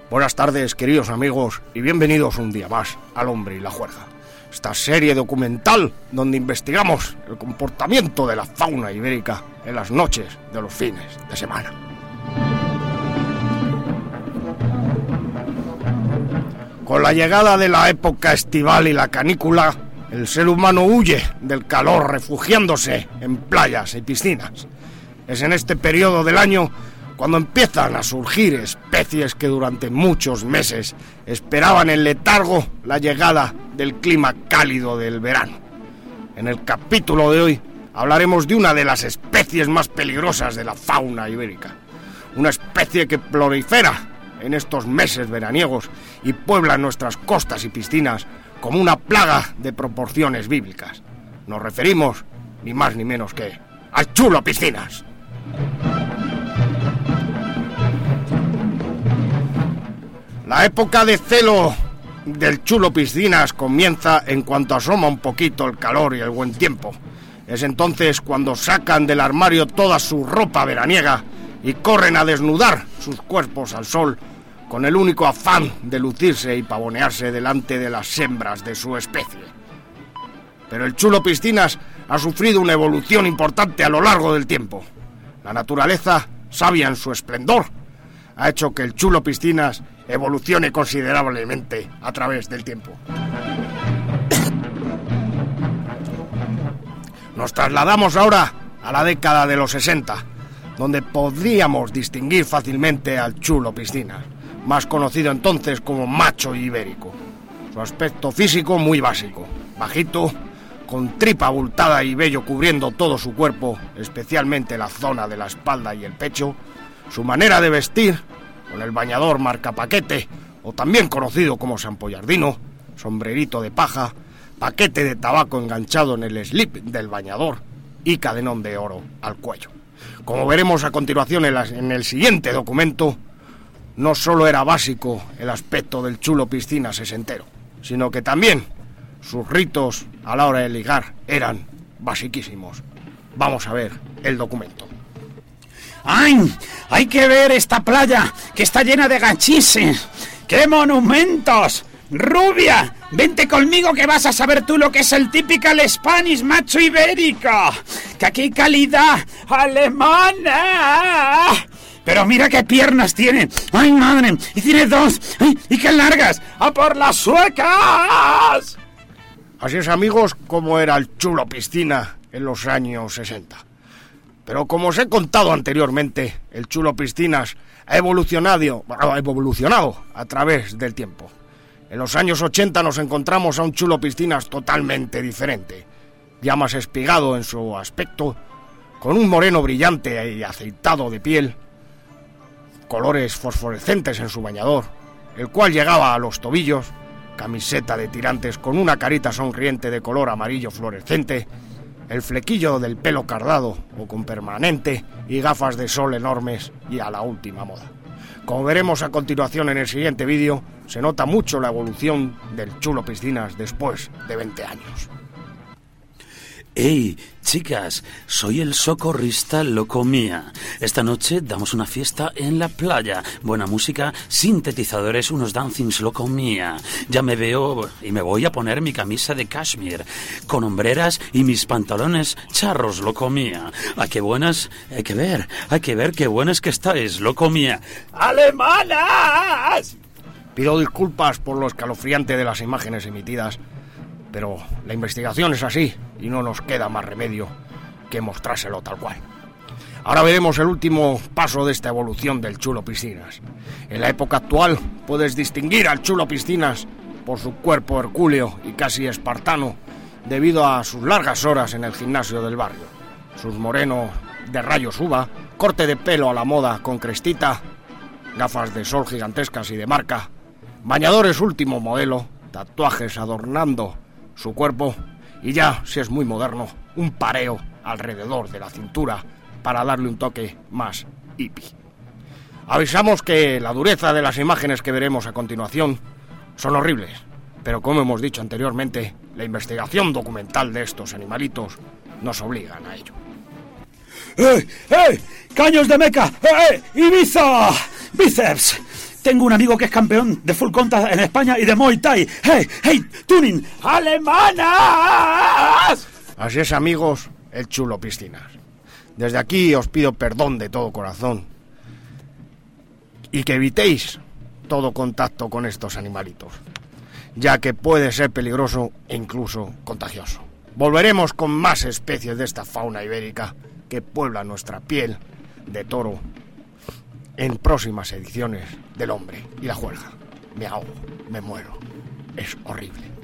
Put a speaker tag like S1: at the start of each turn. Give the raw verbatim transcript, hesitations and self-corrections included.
S1: Buenas tardes, queridos amigos, y bienvenidos un día más al Hombre y la Juerga, esta serie documental donde investigamos el comportamiento de la fauna ibérica en las noches de los fines de semana. Con la llegada de la época estival y la canícula, el ser humano huye del calor refugiándose en playas y piscinas. Es en este periodo del año cuando empiezan a surgir especies que durante muchos meses esperaban en letargo la llegada del clima cálido del verano. En el capítulo de hoy hablaremos de una de las especies más peligrosas de la fauna ibérica, una especie que prolifera en estos meses veraniegos y puebla nuestras costas y piscinas como una plaga de proporciones bíblicas. Nos referimos ni más ni menos que al chulo piscinas. La época de celo del chulo piscinas comienza en cuanto asoma un poquito el calor y el buen tiempo. Es entonces cuando sacan del armario toda su ropa veraniega y corren a desnudar sus cuerpos al sol con el único afán de lucirse y pavonearse delante de las hembras de su especie. Pero el chulo piscinas ha sufrido una evolución importante a lo largo del tiempo. La naturaleza, sabia en su esplendor, ha hecho que el chulo piscinas evolucione considerablemente a través del tiempo. Nos trasladamos ahora a la década de los sesenta, donde podríamos distinguir fácilmente al chulo piscinas, más conocido entonces como macho ibérico. Su aspecto físico muy básico, bajito, con tripa abultada y vello cubriendo todo su cuerpo, especialmente la zona de la espalda y el pecho. Su manera de vestir, con el bañador marca paquete, o también conocido como sampollardino, sombrerito de paja, paquete de tabaco enganchado en el slip del bañador y cadenón de oro al cuello. Como veremos a continuación en, la, en el siguiente documento, no solo era básico el aspecto del chulo piscinas sesentero, sino que también sus ritos a la hora de ligar eran basiquísimos. Vamos a ver el documento.
S2: ¡Ay! Hay que ver esta playa, que está llena de gachises. ¡Qué monumentos! ¡Rubia! Vente conmigo que vas a saber tú lo que es el typical Spanish macho ibérico. ¡Que aquí hay calidad alemana! Pero mira qué piernas tiene. ¡Ay, madre! Y tiene dos. ¡Ay, y qué largas! ¡A por las suecas!
S1: Así es, amigos, como era el chulo piscina en los años sesenta. Pero como os he contado anteriormente, el chulo piscinas ha evolucionado, ha evolucionado a través del tiempo. En los años ochenta nos encontramos a un chulo piscinas totalmente diferente, ya más espigado en su aspecto, con un moreno brillante y aceitado de piel, colores fosforescentes en su bañador, el cual llegaba a los tobillos, camiseta de tirantes con una carita sonriente de color amarillo fluorescente, el flequillo del pelo cardado o con permanente y gafas de sol enormes y a la última moda. Como veremos a continuación en el siguiente vídeo, se nota mucho la evolución del chulo piscinas después de veinte años.
S2: ¡Ey, chicas! Soy el socorrista Locomía. Esta noche damos una fiesta en la playa. Buena música, sintetizadores, unos dancings Locomía. Ya me veo y me voy a poner mi camisa de cashmere, con hombreras y mis pantalones charros Locomía. ¡Ah, qué buenas! Hay que ver, hay que ver qué buenas que estáis, Locomía. ¡Alemanas!
S1: Pido disculpas por lo escalofriante de las imágenes emitidas, pero la investigación es así y no nos queda más remedio que mostrárselo tal cual. Ahora veremos el último paso de esta evolución del chulo piscinas. En la época actual puedes distinguir al chulo piscinas por su cuerpo hercúleo y casi espartano debido a sus largas horas en el gimnasio del barrio, sus morenos de rayos uva, corte de pelo a la moda con crestita, gafas de sol gigantescas y de marca, bañadores último modelo, tatuajes adornando su cuerpo y ya, si es muy moderno, un pareo alrededor de la cintura para darle un toque más hippie. Avisamos que la dureza de las imágenes que veremos a continuación son horribles, pero como hemos dicho anteriormente, la investigación documental de estos animalitos nos obligan a ello.
S2: ¡Eh! ¡Eh! ¡Caños de meca! ¡Eh! ¡Ibiza! ¡Bíceps! tengo un amigo que es campeón de full contact en España y de Muay Thai. ¡Hey, hey, tuning! ¡Alemanas!
S1: Así es, amigos, el Chulo Piscinas. Desde aquí os pido perdón de todo corazón y que evitéis todo contacto con estos animalitos, ya que puede ser peligroso e incluso contagioso. Volveremos con más especies de esta fauna ibérica que puebla nuestra piel de toro en próximas ediciones del Hombre y la Juerga. Me ahogo, me muero, es horrible.